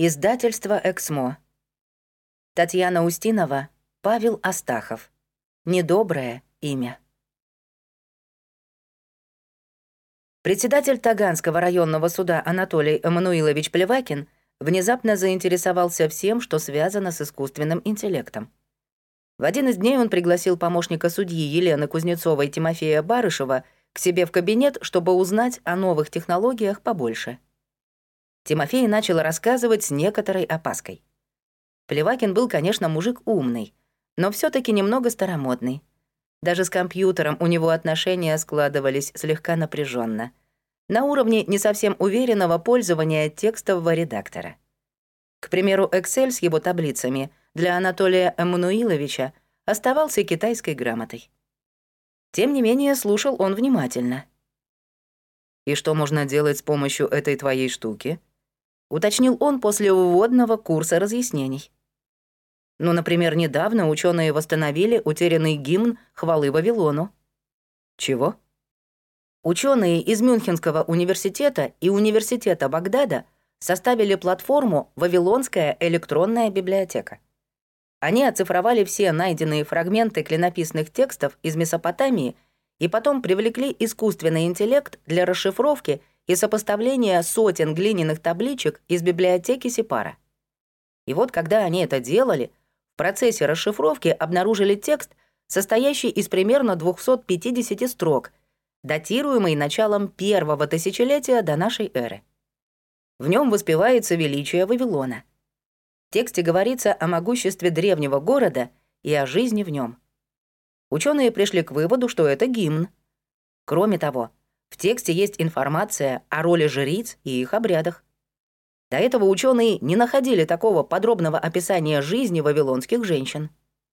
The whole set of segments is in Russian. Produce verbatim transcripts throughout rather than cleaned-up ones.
Издательство «Эксмо». Татьяна Устинова, Павел Астахов. Недоброе имя. Председатель Таганского районного суда Анатолий Эммануилович Плевакин внезапно заинтересовался всем, что связано с искусственным интеллектом. В один из дней он пригласил помощника судьи Елены Кузнецовой Тимофея Барышева к себе в кабинет, чтобы узнать о новых технологиях побольше. Тимофей начал рассказывать с некоторой опаской. Плевакин был, конечно, мужик умный, но все таки немного старомодный. Даже с компьютером у него отношения складывались слегка напряженно, на уровне не совсем уверенного пользования текстового редактора. К примеру, Excel с его таблицами для Анатолия Эммануиловича оставался китайской грамотой. Тем не менее, слушал он внимательно. «И что можно делать с помощью этой твоей штуки?» — уточнил он после вводного курса разъяснений. Ну, например, недавно ученые восстановили утерянный гимн хвалы Вавилону. Чего? Ученые из Мюнхенского университета и университета Багдада составили платформу «Вавилонская электронная библиотека». Они оцифровали все найденные фрагменты клинописных текстов из Месопотамии и потом привлекли искусственный интеллект для расшифровки и сопоставления сотен глиняных табличек из библиотеки Сипара. И вот когда они это делали, в процессе расшифровки обнаружили текст, состоящий из примерно двухсот пятидесяти строк, датируемый началом первого тысячелетия до нашей эры. В нем воспевается величие Вавилона. В тексте говорится о могуществе древнего города и о жизни в нем. Ученые пришли к выводу, что это гимн. Кроме того, в тексте есть информация о роли жриц и их обрядах. До этого ученые не находили такого подробного описания жизни вавилонских женщин.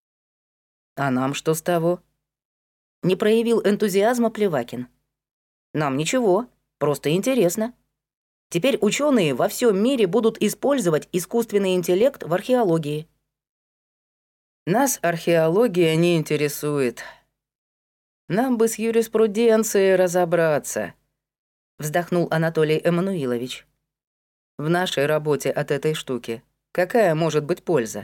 А нам что с того? Не проявил энтузиазма Плевакин. Нам ничего, просто интересно. Теперь ученые во всем мире будут использовать искусственный интеллект в археологии. Нас археология не интересует. Нам бы с юриспруденцией разобраться, вздохнул Анатолий Эммануилович. В нашей работе от этой штуки какая может быть польза?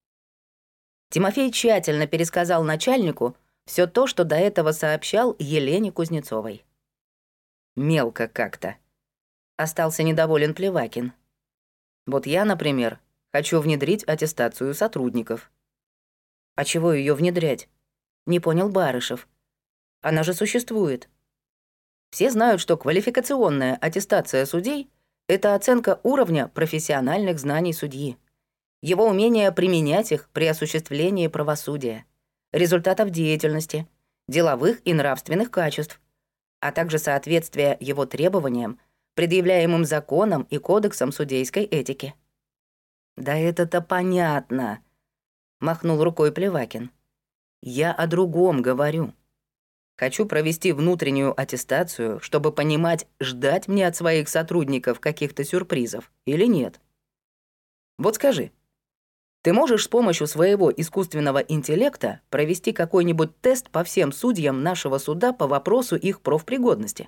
Тимофей тщательно пересказал начальнику все то, что до этого сообщал Елене Кузнецовой. Мелко как-то. Остался недоволен Плевакин. Вот я, например, хочу внедрить аттестацию сотрудников. А чего ее внедрять? Не понял Барышев. Она же существует. Все знают, что квалификационная аттестация судей — это оценка уровня профессиональных знаний судьи, его умение применять их при осуществлении правосудия, результатов деятельности, деловых и нравственных качеств, а также соответствие его требованиям, предъявляемым законом и кодексом судейской этики. «Да это-то понятно», — махнул рукой Плевакин. «Я о другом говорю. Хочу провести внутреннюю аттестацию, чтобы понимать, ждать мне от своих сотрудников каких-то сюрпризов или нет. Вот скажи, ты можешь с помощью своего искусственного интеллекта провести какой-нибудь тест по всем судьям нашего суда по вопросу их профпригодности?»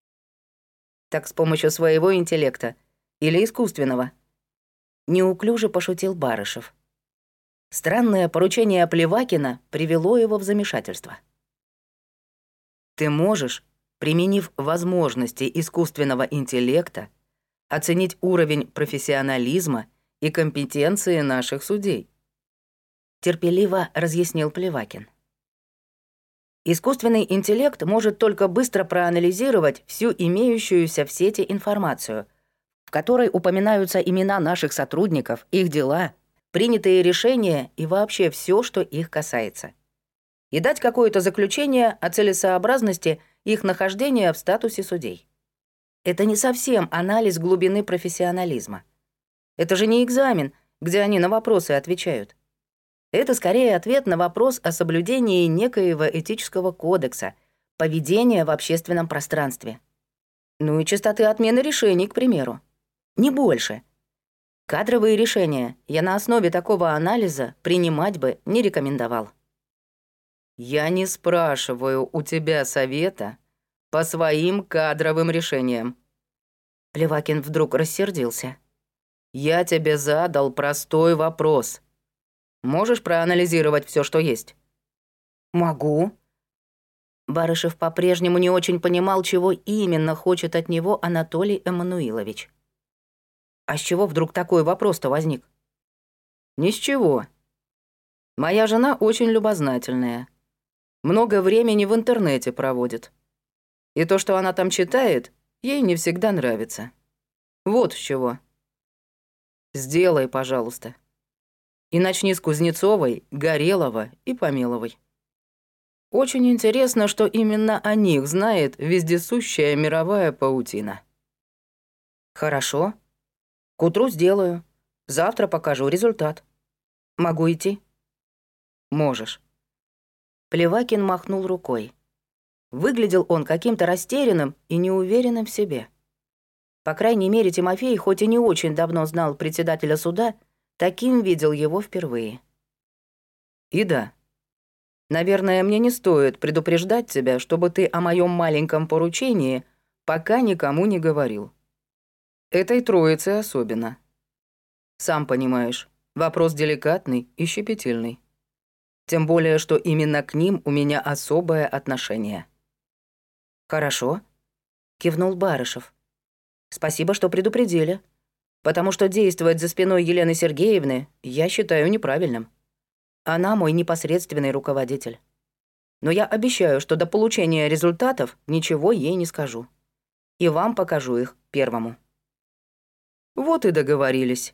«Так с помощью своего интеллекта или искусственного?» Неуклюже пошутил Барышев. Странное поручение Плевакина привело его в замешательство. «Ты можешь, применив возможности искусственного интеллекта, оценить уровень профессионализма и компетенции наших судей», терпеливо разъяснил Плевакин. Искусственный интеллект может только быстро проанализировать всю имеющуюся в сети информацию, в которой упоминаются имена наших сотрудников, их дела, принятые решения и вообще все, что их касается, и дать какое-то заключение о целесообразности их нахождения в статусе судей. Это не совсем анализ глубины профессионализма. Это же не экзамен, где они на вопросы отвечают. Это скорее ответ на вопрос о соблюдении некоего этического кодекса, поведения в общественном пространстве. Ну и частоты отмены решений, к примеру. Не больше. Кадровые решения я на основе такого анализа принимать бы не рекомендовал. «Я не спрашиваю у тебя совета по своим кадровым решениям». Плевакин вдруг рассердился. Я тебе задал простой вопрос. Можешь проанализировать все, что есть?» «Могу». Барышев по-прежнему не очень понимал, чего именно хочет от него Анатолий Эммануилович. А с чего вдруг такой вопрос-то возник? «Ни с чего. Моя жена очень любознательная. Много времени в интернете проводит. И то, что она там читает, ей не всегда нравится. Вот с чего. Сделай, пожалуйста. И начни с Кузнецовой, Горелова и Помеловой. Очень интересно, что именно о них знает вездесущая мировая паутина». «Хорошо. К утру сделаю. Завтра покажу результат. Могу идти?» «Можешь». Плевакин махнул рукой. Выглядел он каким-то растерянным и неуверенным в себе. По крайней мере, Тимофей, хоть и не очень давно знал председателя суда, таким видел его впервые. «И да, наверное, мне не стоит предупреждать тебя, чтобы ты о моем маленьком поручении пока никому не говорил. Этой троице особенно. Сам понимаешь, вопрос деликатный и щепетильный. Тем более, что именно к ним у меня особое отношение». «Хорошо», — кивнул Барышев. «Спасибо, что предупредили, потому что действовать за спиной Елены Сергеевны я считаю неправильным. Она мой непосредственный руководитель. Но я обещаю, что до получения результатов ничего ей не скажу. И вам покажу их первому». «Вот и договорились».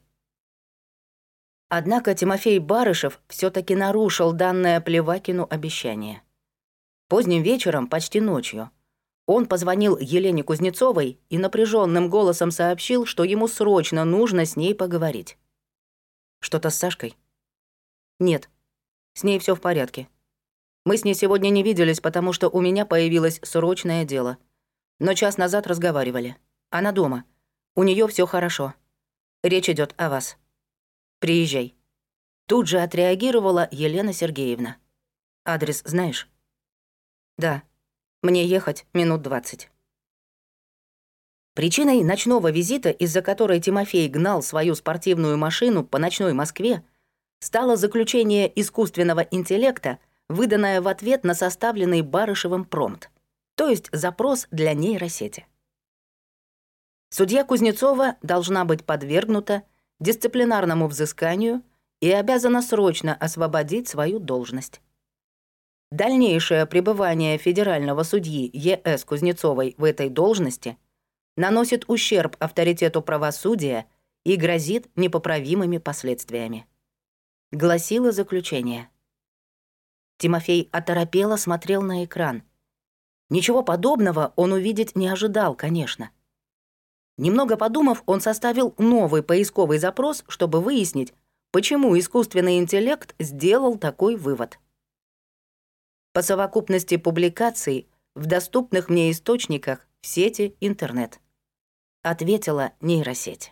Однако Тимофей Барышев все таки нарушил данное Плевакину обещание. Поздним вечером, почти ночью, он позвонил Елене Кузнецовой и напряженным голосом сообщил, что ему срочно нужно с ней поговорить. «Что-то с Сашкой?» «Нет, с ней все в порядке. Мы с ней сегодня не виделись, потому что у меня появилось срочное дело. Но час назад разговаривали. Она дома. У нее все хорошо. Речь идет о вас. Приезжай». Тут же отреагировала Елена Сергеевна. «Адрес знаешь?» «Да. Мне ехать минут двадцать». Причиной ночного визита, из-за которой Тимофей гнал свою спортивную машину по ночной Москве, стало заключение искусственного интеллекта, выданное в ответ на составленный Барышевым промпт, то есть запрос для нейросети. Судья Кузнецова должна быть подвергнута дисциплинарному взысканию и обязана срочно освободить свою должность. Дальнейшее пребывание федерального судьи Е С Кузнецовой в этой должности наносит ущерб авторитету правосудия и грозит непоправимыми последствиями. Гласило заключение. Тимофей оторопело смотрел на экран. Ничего подобного он увидеть не ожидал, конечно. Немного подумав, он составил новый поисковый запрос, чтобы выяснить, почему искусственный интеллект сделал такой вывод. По совокупности публикаций в доступных мне источниках в сети интернет, ответила нейросеть.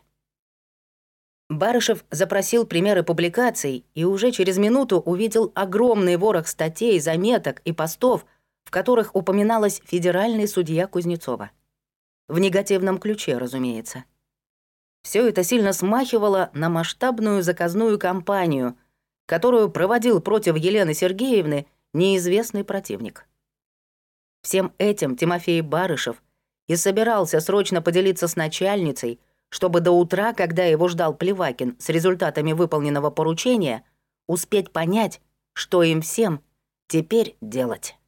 Барышев запросил примеры публикаций и уже через минуту увидел огромный ворох статей, заметок и постов, в которых упоминалась федеральный судья Кузнецова. В негативном ключе, разумеется. Все это сильно смахивало на масштабную заказную кампанию, которую проводил против Елены Сергеевны неизвестный противник. Всем этим Тимофей Барышев и собирался срочно поделиться с начальницей, чтобы до утра, когда его ждал Плевакин с результатами выполненного поручения, успеть понять, что им всем теперь делать.